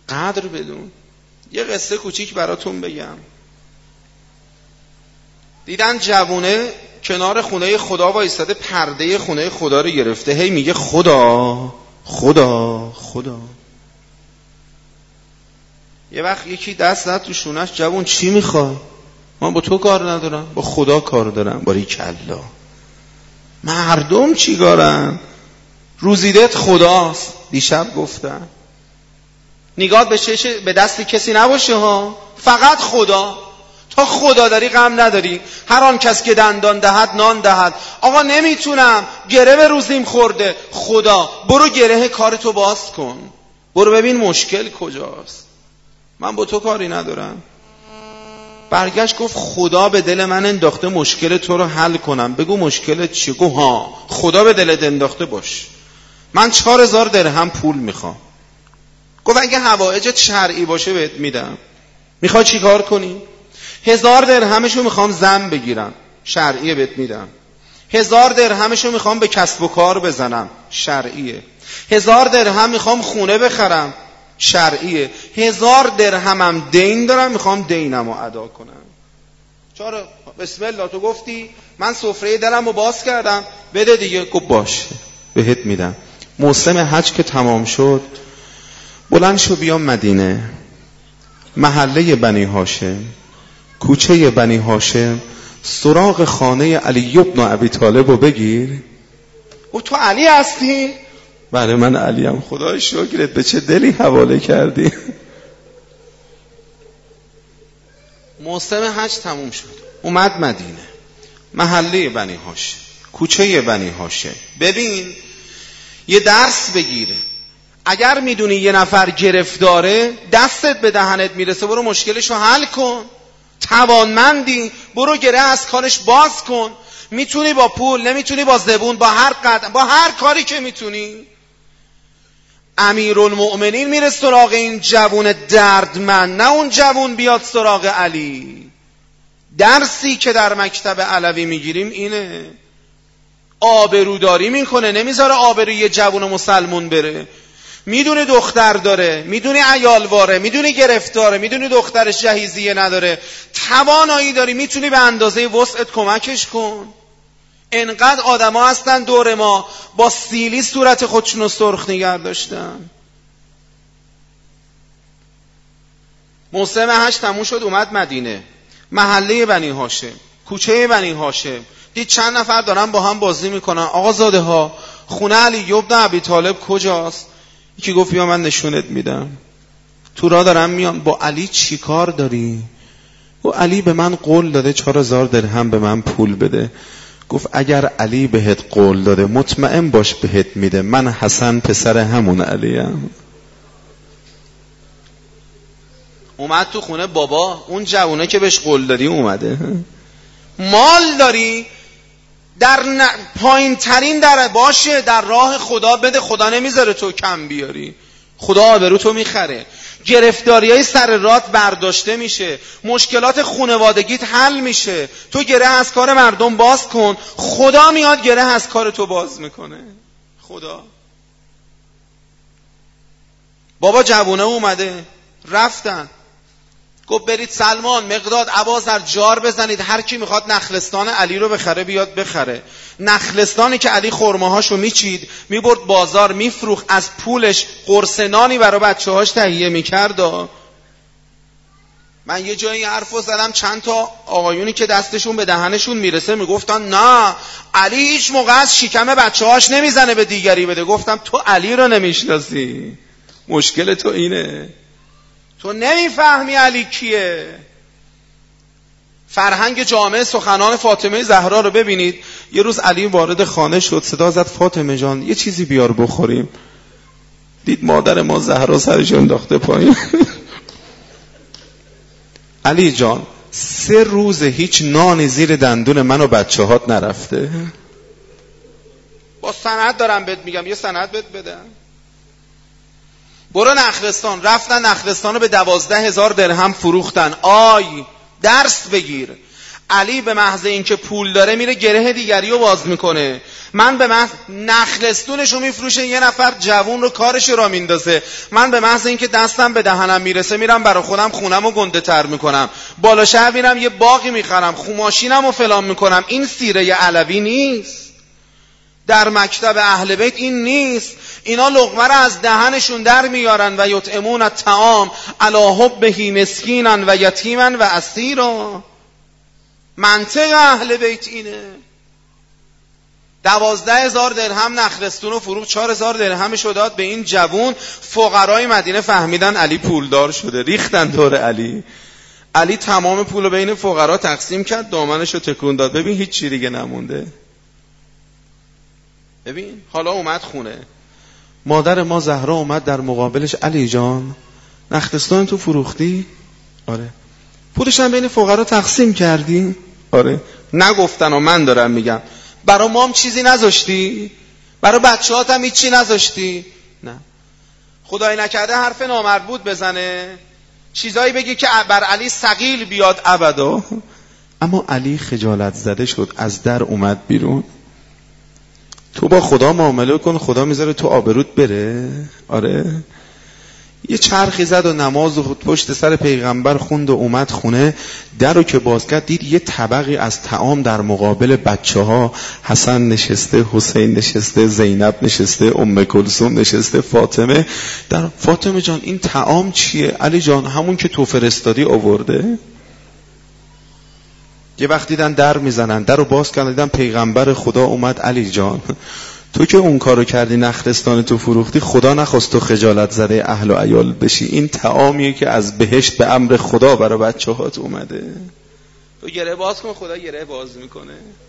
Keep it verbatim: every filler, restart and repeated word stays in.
قدر بدون. یه قصه کوچیک براتون بگم. دیدن جوونه کنار خونه خدا وایساده، پرده خونه خدا رو گرفته، هی میگه خدا خدا خدا. یه وقت یکی دست زد تو شونش، جوون چی میخوای؟ من با تو کار ندارم، با خدا کار دارم. باریکلا. مردم چی کارن؟ روزیدت خداست. دیشب گفتم نگاه به چش به دست کسی نباشه ها، فقط خدا. تا خدا داری غم نداری. هر آن کس که دندان دهد نان دهد. آقا نمیتونم، گره به روزیم خورده. خدا برو گره کارتو باز کن، برو ببین مشکل کجاست. من با تو کاری ندارم. برگشت گفت خدا به دل من انداخته مشکل تو رو حل کنم. بگو مشکلت چیه؟ گفت ها خدا به دلت انداخته باش. من چهار هزار درهم پول میخوام. گفت اگه حوائجت شرعی باشه بهت میدم. میخوای چی کار کنی؟ هزار درهمشو میخوام زن بگیرم، شرعیه، بهت میدم. هزار درهمشو میخوام به کسب و کار بزنم، شرعیه. هزار درهم میخوام خونه بخرم، شرعیه. هزار درهمم دین دارم، میخوام دینمو ادا کنم. چرا؟ بسم الله تو گفتی، من سفره درمو باز کردم، بده دیگه. گفت باشه بهت میدم. موسم حج که تمام شد، بلند شو بیا مدینه، محله بنی هاشم، کوچه بنی هاشم، سراغ خانه علی ابن ابی طالب رو بگیر. او تو علی هستی؟ بله من علیم. خدای شکرت، به چه دلی حواله کردی. موسم حج تموم شد، اومد مدینه، محله بنی هاشم، کوچه بنی هاشم. ببین یه درس بگیره. اگر میدونی یه نفر گرفتاره، دستت به دهنت میرسه، برو مشکلشو حل کن. توانمندی، برو گره از کارش باز کن. میتونی با پول، نمیتونی با زبون، با هر قدم، با هر کاری که میتونی. امیرالمؤمنین میره سراغ این جوون دردمند، نه اون جوون بیاد سراغ علی. درسی که در مکتب علوی میگیریم اینه. آبروداری میکنه، نمیذاره آبروی یه جوون مسلمون بره. میدونی دختر داره، میدونی عیالواره، میدونی گرفتاره، میدونی دخترش جهیزیه نداره، توانایی داری، میتونی به اندازه وسعت کمکش کن. انقدر آدما هستن دور ما با سیلی صورت خودشونو سرخ نگه داشتن. موسم حج تموم شد، اومد مدینه، محله بنی هاشم، کوچه بنی هاشم. دید چند نفر دارن با هم بازی میکنن. آقا زاده ها، خونه علی ابن ابی طالب کجاست؟ یکی گفت بیا من نشونت میدم. تو راه دارم میام. با علی چی کار داری؟ و علی به من قول داده چهار هزار درهم به من پول بده. گفت اگر علی بهت قول داده مطمئن باش بهت میده. من حسن پسر همون علیم. اومد تو خونه بابا، اون جوونه که بهش قول دادی اومده. مال داری در ن... پایین ترین در باشه، در راه خدا بده، خدا نمیذاره تو کم بیاری، خدا آبرو تو میخره. گرفتاری های سر رات برداشته میشه، مشکلات خانوادگیت حل میشه. تو گره از کار مردم باز کن، خدا میاد گره از کار تو باز میکنه. خدا. بابا جوونه اومده، رفتن، گفت برید سلمان، مقداد، ابازر جار بزنید، هر کی میخواد نخلستان علی رو بخره بیاد بخره. نخلستانی که علی خرماهاشو میچید میبرد بازار میفروخت، از پولش قرص نانی برای بچه‌هاش تهیه میکرد. من یه جایی حرفو زدم، چند تا آقایونی که دستشون به دهنشون میرسه میگفتن نه علی هیچ موقع از شکم بچه‌هاش نمیزنه به دیگری بده. گفتم تو علی رو نمیشناسی، مشکل تو اینه، تو نمیفهمی علی کیه. فرهنگ جامعه سخنان فاطمه زهرا رو ببینید. یه روز علی وارد خانه شد، صدا زد فاطمه جان یه چیزی بیار بخوریم. دید مادر ما زهرا سرش انداخته پایین. علی جان سه روز هیچ نانی زیر دندون من و بچه هات نرفته. با سند دارم بهت میگم، یه سند بهت بدم. برو نخلستان. رفتن نخلستان رو به دوازده هزار درهم فروختن. آی درس بگیر. علی به محض اینکه پول داره میره گره دیگری رو باز میکنه. من به محض نخلستونش رو میفروشه، یه نفر جوون رو کارش را میندازه. من به محض اینکه دستم به دهنم میرسه میرم برای خودم خونم رو گنده تر میکنم، بالا شهر میرم یه باقی میخرم، خماشینم رو فلان میکنم. این سیره علوی نیست، در مکتب اهل بیت این نیست. اینا لقمه رو از دهنشون در میارن و یطعمون الطعام علی حبه مسکینا و یتیما و اسیرا. منطق اهل بیت اینه. دوازده هزار درهم نخلستون و فروخت، چهار هزار درهمش رو داد به این جوون. فقرای مدینه فهمیدن علی پولدار شده، ریختن دور علی. علی تمام پول رو بین فقرا تقسیم کرد، دامنش رو تکون داد. ببین هیچ چی دیگه نمونده. ببین حالا اومد خونه، مادر ما زهرا اومد در مقابلش، علی جان نخلستان تو فروختی؟ آره. پولش هم بین فقرا تقسیم کردی؟ آره. نگفتن و من دارم میگم. برا مام چیزی نذاشتی؟ برا بچه هات هم هیچی نذاشتی؟ نه. خدای نکرده حرف نامربوط بزنه، چیزایی بگی که بر علی ثقیل بیاد ابدا. اما علی خجالت زده شد، از در اومد بیرون. تو با خدا معامله کن، خدا میذاره تو آبروت بره. آره. یه چرخی زد و نماز و پشت سر پیغمبر خوند و اومد خونه. در رو که باز کرد دید یه طبقی از طعام در مقابل بچه ها، حسن نشسته، حسین نشسته، زینب نشسته، ام کلثوم نشسته، فاطمه. در فاطمه جان این طعام چیه؟ علی جان همون که تو فرستادی آورده. یه وقت دیدن در میزنن، در رو باز کردن دیدن پیغمبر خدا اومد. علی جان تو که اون کارو کردی نخلستان تو فروختی، خدا نخواست تو خجالت زده اهل و عیال بشی. این طعامیه که از بهشت به امر خدا برای بچه هات اومده. تو گره باز کن، خدا گره باز میکنه.